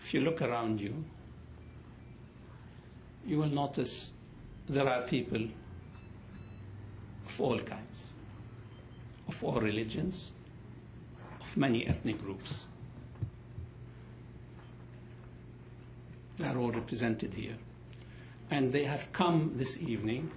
If you look around you, you will notice there are people of all kinds, of all religions, of many ethnic groups. They are all represented here. And they have come this evening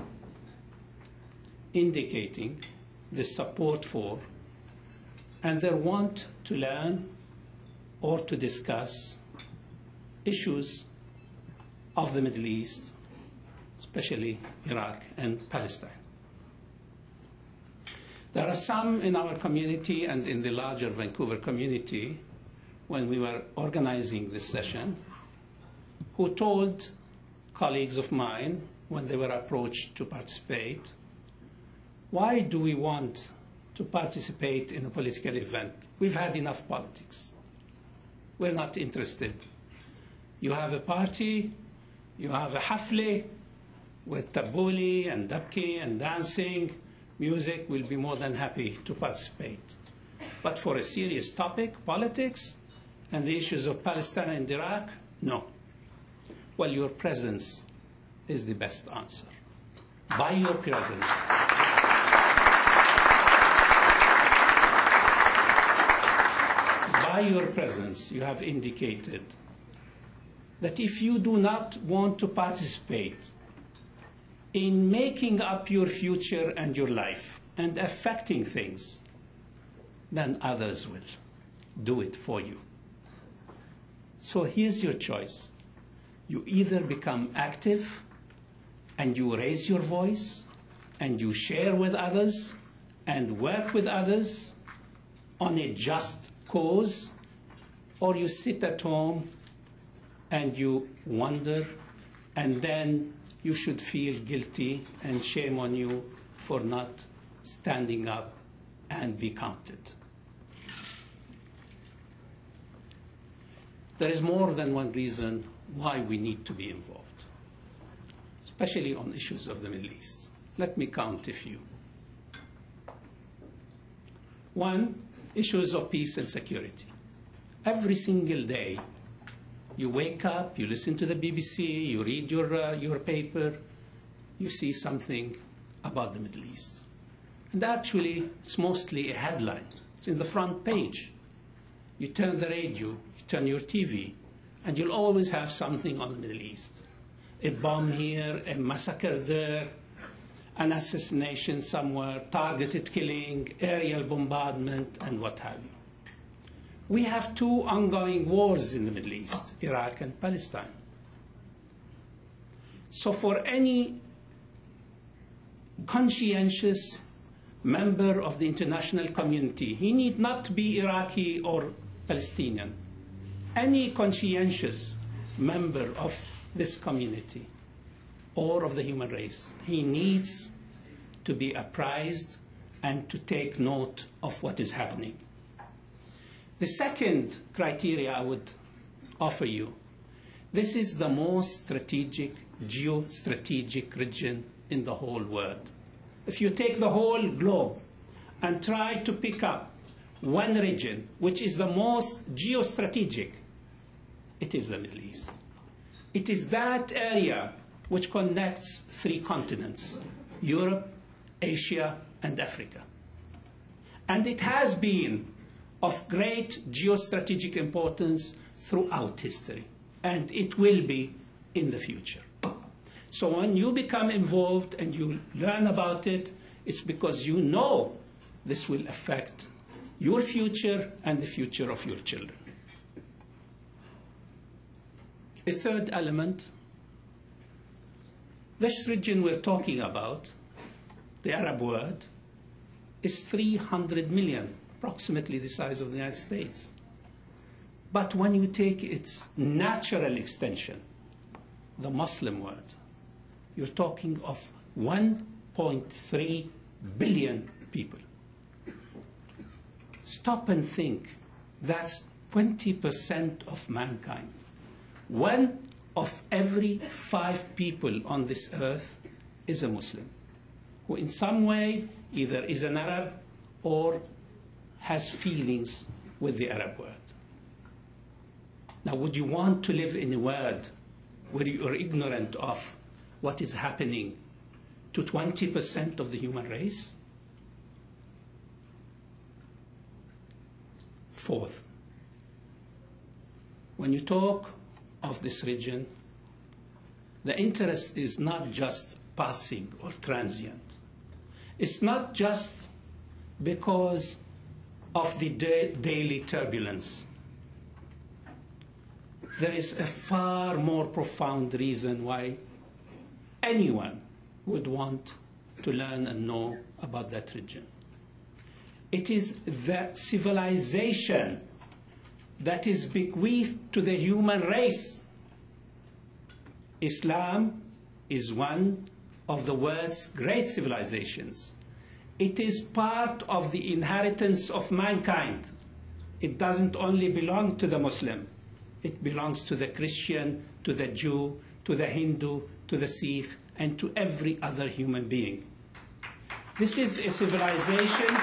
indicating the support for and their want to learn or to discuss issues of the Middle East, especially Iraq and Palestine. There are some in our community and in the larger Vancouver community, when we were organizing this session, who told colleagues of mine when they were approached to participate, why do we want to participate in a political event? We've had enough politics. We're not interested. You have a party, you have a hafle with tabbouleh and dabki and dancing, music, we'll be more than happy to participate. But for a serious topic, politics, and the issues of Palestine and Iraq, no. Well, your presence is the best answer. By your presence. By your presence, you have indicated that if you do not want to participate in making up your future and your life and affecting things, then others will do it for you. So here's your choice. You either become active and you raise your voice and you share with others and work with others on a just cause, or you sit at home and you wonder, and then you should feel guilty and shame on you for not standing up and be counted. There is more than one reason why we need to be involved, especially on issues of the Middle East. Let me count a few. One, issues of peace and security. Every single day, you wake up, you listen to the BBC, you read your paper, you see something about the Middle East. And actually, it's mostly a headline. It's in the front page. You turn the radio, you turn your TV, and you'll always have something on the Middle East. A bomb here, a massacre there, an assassination somewhere, targeted killing, aerial bombardment, and what have you. We have two ongoing wars in the Middle East, Iraq and Palestine. So for any conscientious member of the international community, he need not be Iraqi or Palestinian. Any conscientious member of this community or of the human race, he needs to be apprised and to take note of what is happening. The second criteria I would offer you, this is the most strategic, geostrategic region in the whole world. If you take the whole globe and try to pick up one region which is the most geostrategic, it is the Middle East. It is that area which connects three continents, Europe, Asia, and Africa. And it has been of great geostrategic importance throughout history, and it will be in the future. So when you become involved and you learn about it, it's because you know this will affect your future and the future of your children. A third element, this region we're talking about, the Arab world, is 300 million, approximately the size of the United States. But when you take its natural extension, the Muslim world, you're talking of 1.3 billion people. Stop and think, that's 20% of mankind. 1 of every 5 people on this earth is a Muslim, who in some way either is an Arab or has feelings with the Arab world. Now, would you want to live in a world where you are ignorant of what is happening to 20% of the human race? Fourth, when you talk of this region, the interest is not just passing or transient. It's not just because of the daily turbulence. There is a far more profound reason why anyone would want to learn and know about that region. It is the civilization that is bequeathed to the human race. Islam is one of the world's great civilizations. It is part of the inheritance of mankind. It doesn't only belong to the Muslim. It belongs to the Christian, to the Jew, to the Hindu, to the Sikh, and to every other human being. This is a civilization.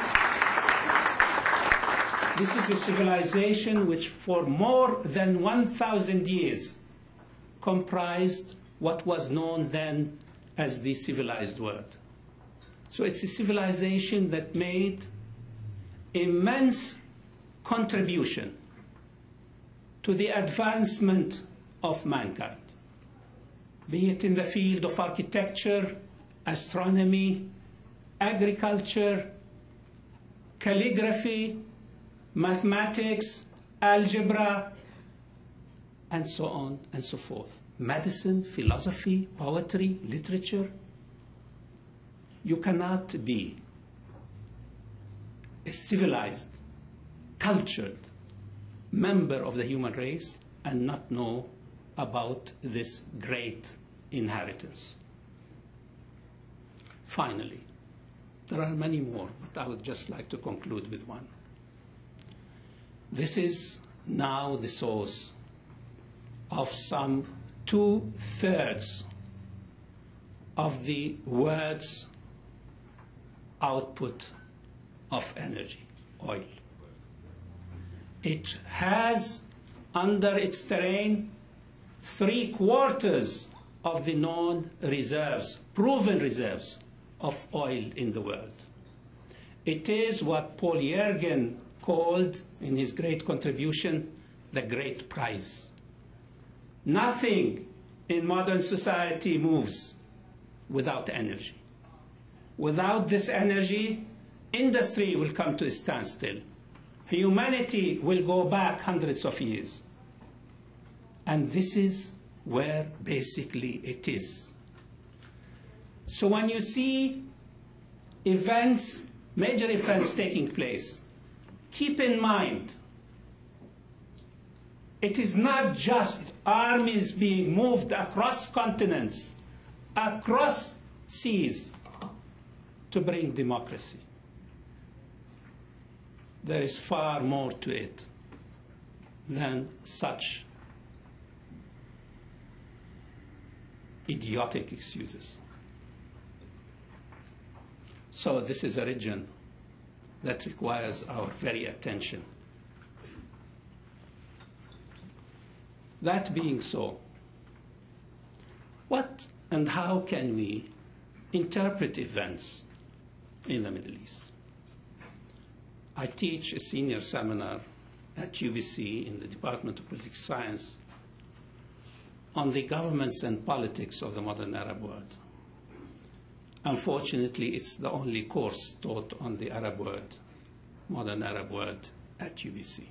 This is a civilization which for more than 1,000 years comprised what was known then as the civilized world. So it's a civilization that made immense contribution to the advancement of mankind, be it in the field of architecture, astronomy, agriculture, calligraphy, mathematics, algebra, and so on and so forth. Medicine, philosophy, poetry, literature. You cannot be a civilized, cultured member of the human race and not know about this great inheritance. Finally, there are many more, but I would just like to conclude with one. This is now the source of some 2/3 of the world's output of energy, oil. It has under its terrain 3/4 of the known reserves, proven reserves of oil in the world. It is what Paul Yergin called in his great contribution the great prize. Nothing in modern society moves without energy. Without this energy, industry will come to a standstill. Humanity will go back hundreds of years. And this is where basically it is. So when you see events, major events taking place, keep in mind, it is not just armies being moved across continents, across seas to bring democracy. There is far more to it than such idiotic excuses. So this is a region that requires our very attention. That being so, what and how can we interpret events in the Middle East? I teach a senior seminar at UBC in the Department of Political Science on the governments and politics of the modern Arab world. Unfortunately, it's the only course taught on the Arab world, modern Arab world, at UBC.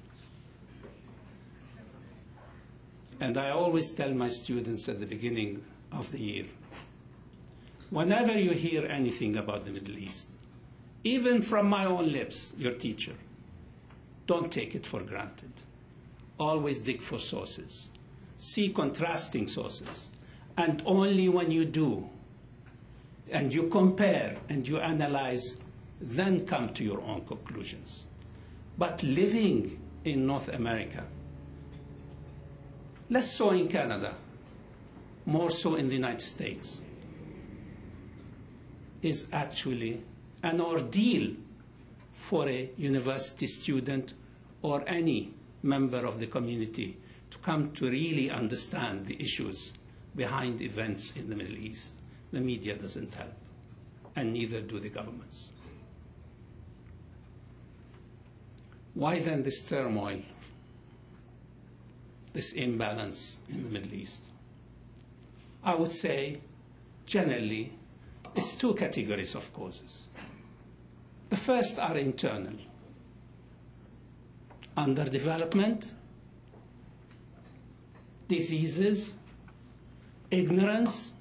And I always tell my students at the beginning of the year, whenever you hear anything about the Middle East, even from my own lips, your teacher, don't take it for granted. Always dig for sources. See contrasting sources. And only when you do, and you compare and you analyze, then come to your own conclusions. But living in North America, less so in Canada, more so in the United States, is actually an ordeal for a university student or any member of the community to come to really understand the issues behind events in the Middle East, the media doesn't help, and neither do the governments. Why then this turmoil, this imbalance in the Middle East? I would say, generally, it's two categories of causes. The first are internal. Underdevelopment, diseases, ignorance,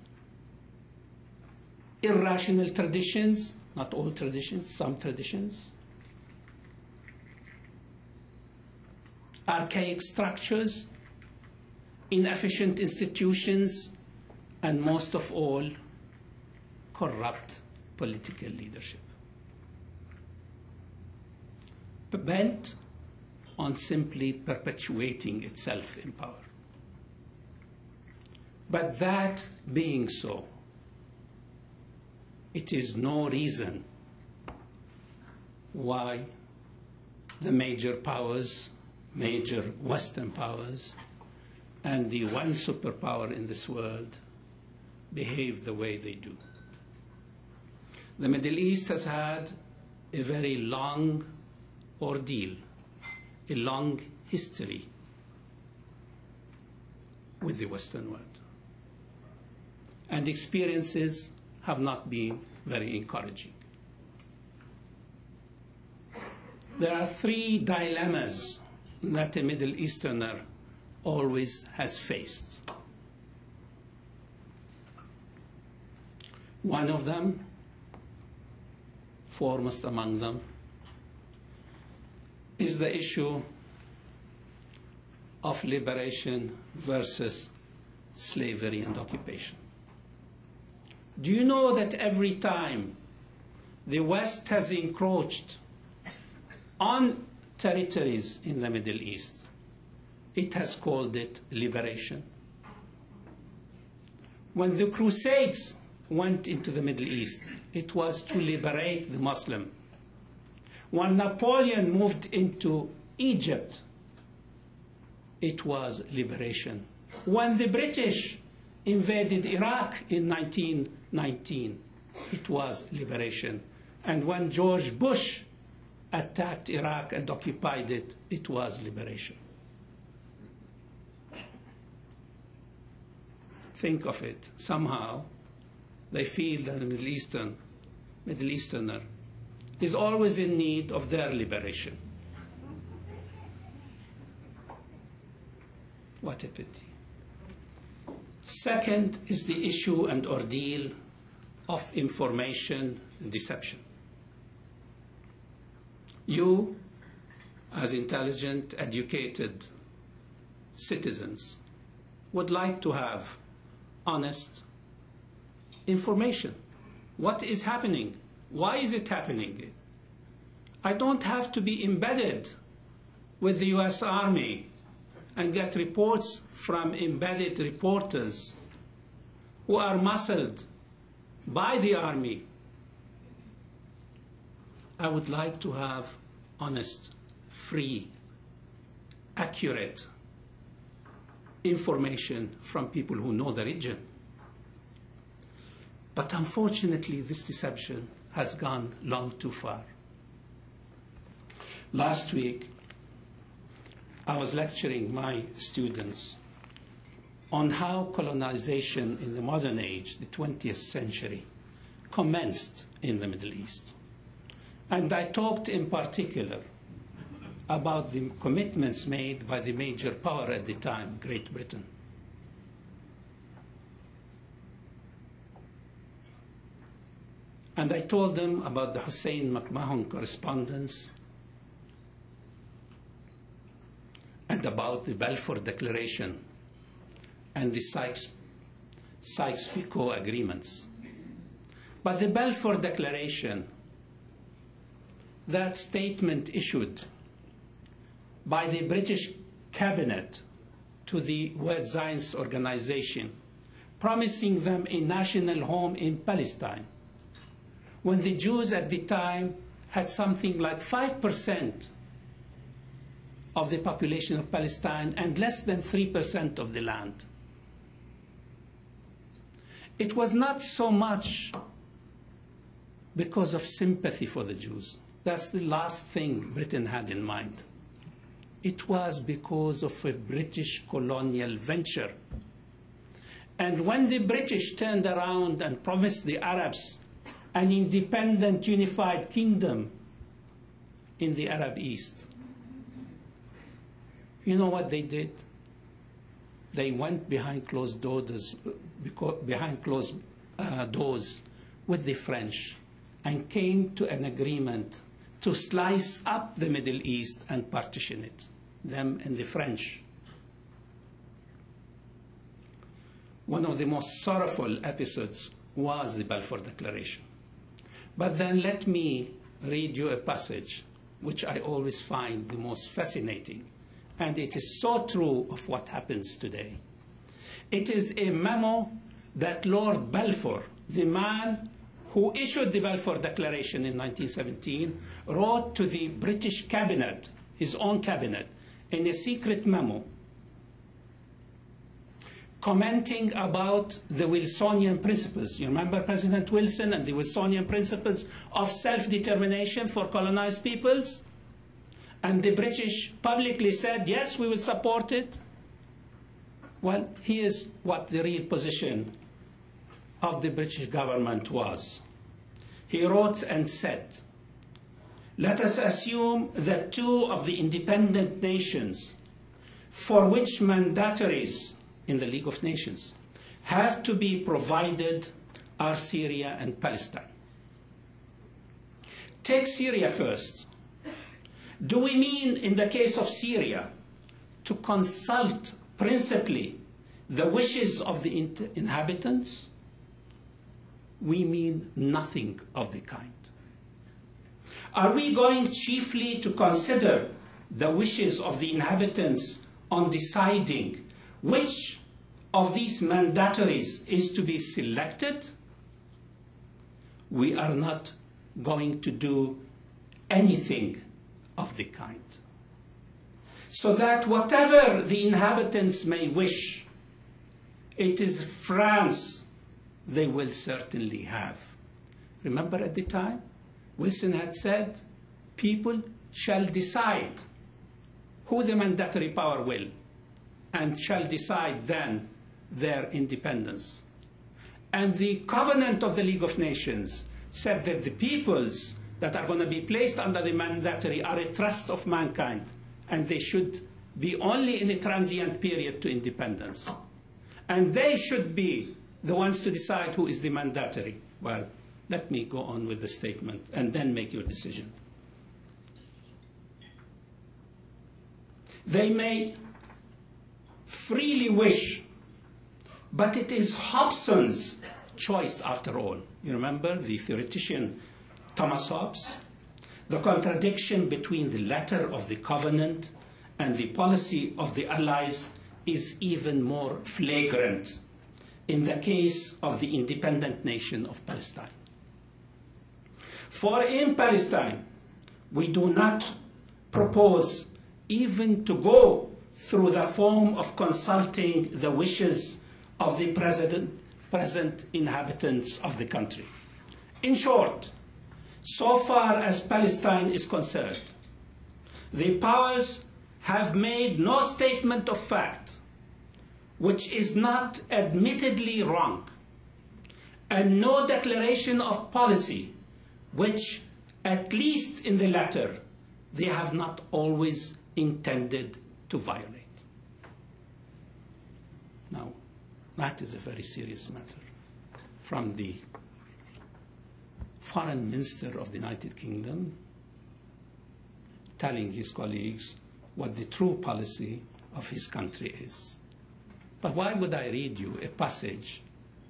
irrational traditions, not all traditions, some traditions, archaic structures, inefficient institutions, and most of all, corrupt political leadership, bent on simply perpetuating itself in power. But that being so, it is no reason why the major powers, major Western powers, and the one superpower in this world behave the way they do. The Middle East has had a very long ordeal, a long history with the Western world. And experiences have not been very encouraging. There are three dilemmas that a Middle Easterner always has faced. One of them, foremost among them, is the issue of liberation versus slavery and occupation. Do you know that every time the West has encroached on territories in the Middle East, it has called it liberation? When the Crusades went into the Middle East, it was to liberate the Muslim. When Napoleon moved into Egypt, it was liberation. When the British invaded Iraq in 1919, it was liberation. And when George Bush attacked Iraq and occupied it, it was liberation. Think of it. Somehow, they feel that the Middle Easterner is always in need of their liberation. What a pity. Second is the issue and ordeal of information and deception. You, as intelligent, educated citizens, would like to have honest information. What is happening? Why is it happening? I don't have to be embedded with the US Army and get reports from embedded reporters who are muscled by the army. I would like to have honest, free, accurate information from people who know the region. But unfortunately, this deception has gone long too far. Last week, I was lecturing my students on how colonization in the modern age, the 20th century, commenced in the Middle East. And I talked in particular about the commitments made by the major power at the time, Great Britain. And I told them about the Hussein McMahon correspondence and about the Balfour Declaration and the Sykes-Picot agreements. But the Balfour Declaration, that statement issued by the British cabinet to the World Zionist Organization, promising them a national home in Palestine, when the Jews at the time had something like 5% of the population of Palestine and less than 3% of the land. It was not so much because of sympathy for the Jews. That's the last thing Britain had in mind. It was because of a British colonial venture. And when the British turned around and promised the Arabs an independent, unified kingdom in the Arab East, you know what they did? They went behind closed doors, with the French and came to an agreement to slice up the Middle East and partition it, them and the French. One of the most sorrowful episodes was the Balfour Declaration. But then let me read you a passage which I always find the most fascinating, and it is so true of what happens today. It is a memo that Lord Balfour, the man who issued the Balfour Declaration in 1917, wrote to the British cabinet, his own cabinet, in a secret memo, commenting about the Wilsonian principles. You remember President Wilson and the Wilsonian principles of self-determination for colonized peoples? And the British publicly said, yes, we will support it. Well, here's what the real position of the British government was. He wrote and said, let us assume that two of the independent nations for which mandatories in the League of Nations have to be provided are Syria and Palestine. Take Syria first. Do we mean, in the case of Syria, to consult principally the wishes of the inhabitants? We mean nothing of the kind. Are we going chiefly to consider the wishes of the inhabitants on deciding which of these mandatories is to be selected? We are not going to do anything of the kind. So that whatever the inhabitants may wish, it is France they will certainly have. Remember at the time, Wilson had said, people shall decide who the mandatory power will, and shall decide then their independence. And the covenant of the League of Nations said that the peoples that are going to be placed under the mandatory are a trust of mankind, and they should be only in a transient period to independence. And they should be the ones to decide who is the mandatory. Well, let me go on with the statement and then make your decision. They may freely wish, but it is Hobson's choice after all. You remember the theoretician Thomas Hobbes? The contradiction between the letter of the covenant and the policy of the Allies is even more flagrant in the case of the independent nation of Palestine. For in Palestine, we do not propose even to go through the form of consulting the wishes of the present inhabitants of the country. In short, so far as Palestine is concerned, the powers have made no statement of fact which is not admittedly wrong, and no declaration of policy which, at least in the letter, they have not always intended to violate. Now, that is a very serious matter. From the Foreign Minister of the United Kingdom telling his colleagues what the true policy of his country is. But why would I read you a passage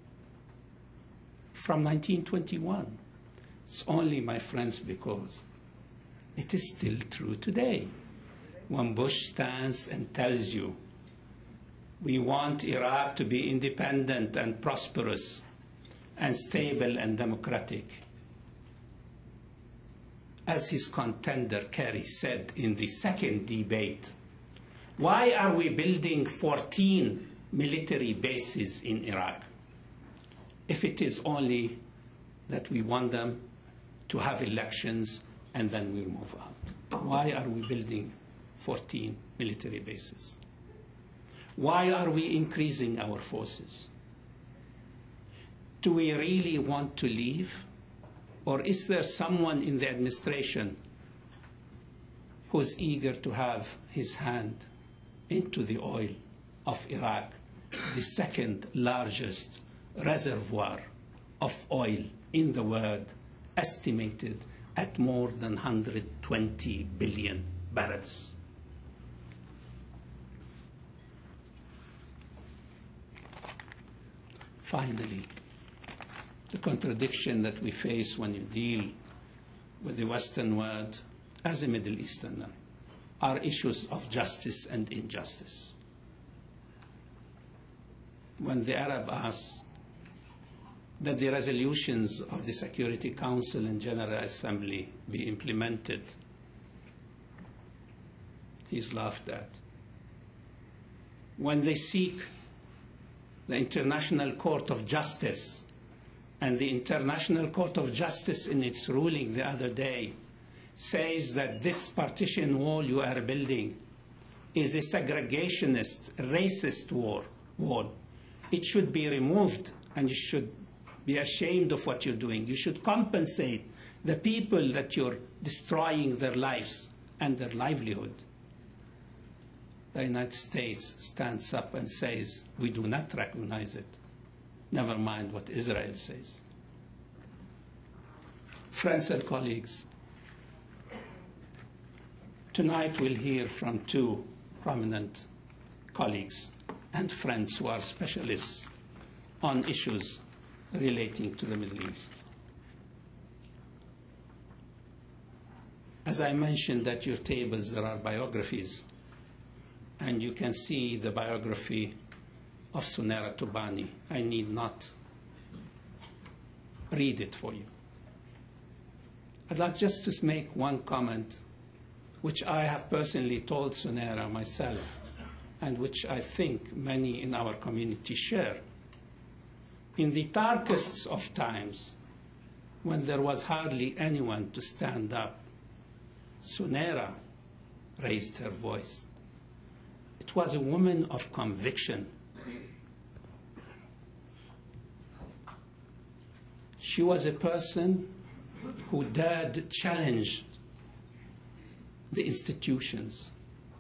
from 1921? It's only, my friends, because it is still true today. When Bush stands and tells you, we want Iraq to be independent and prosperous and stable and democratic. as his contender Kerry said in the second debate, why are we building 14 military bases in Iraq if it is only that we want them to have elections and then we move out? Why are we building 14 military bases? Why are we increasing our forces? Do we really want to leave? Or is there someone in the administration who's eager to have his hand into the oil of Iraq, the second largest reservoir of oil in the world, estimated at more than 120 billion barrels? Finally, the contradiction that we face when you deal with the Western world as a Middle Easterner are issues of justice and injustice. When the Arab asks that the resolutions of the Security Council and General Assembly be implemented, he's laughed at. When they seek the International Court of Justice, and the International Court of Justice in its ruling the other day says that this partition wall you are building is a segregationist, racist wall. It should be removed, and you should be ashamed of what you're doing. You should compensate the people that you're destroying their lives and their livelihood. The United States stands up and says, we do not recognize it. Never mind what Israel says. Friends and colleagues, tonight we'll hear from two prominent colleagues and friends who are specialists on issues relating to the Middle East. As I mentioned at your tables, there are biographies, and you can see the biography of Sunera Tubani. I need not read it for you. I'd like just to make one comment, which I have personally told Sunera myself, and which I think many in our community share. In the darkest of times, when there was hardly anyone to stand up, Sunera raised her voice. It was a woman of conviction. She was a person who dared challenge the institutions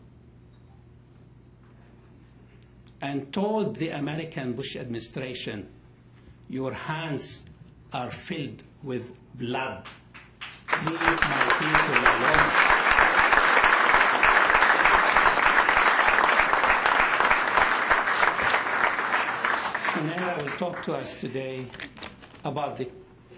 and told the American Bush administration, your hands are filled with blood. Leave my people alone. Sunera will talk to us today about the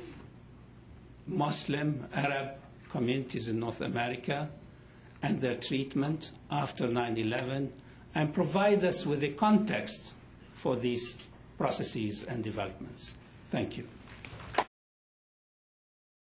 Muslim Arab communities in North America and their treatment after 9/11, and provide us with a context for these processes and developments. Thank you.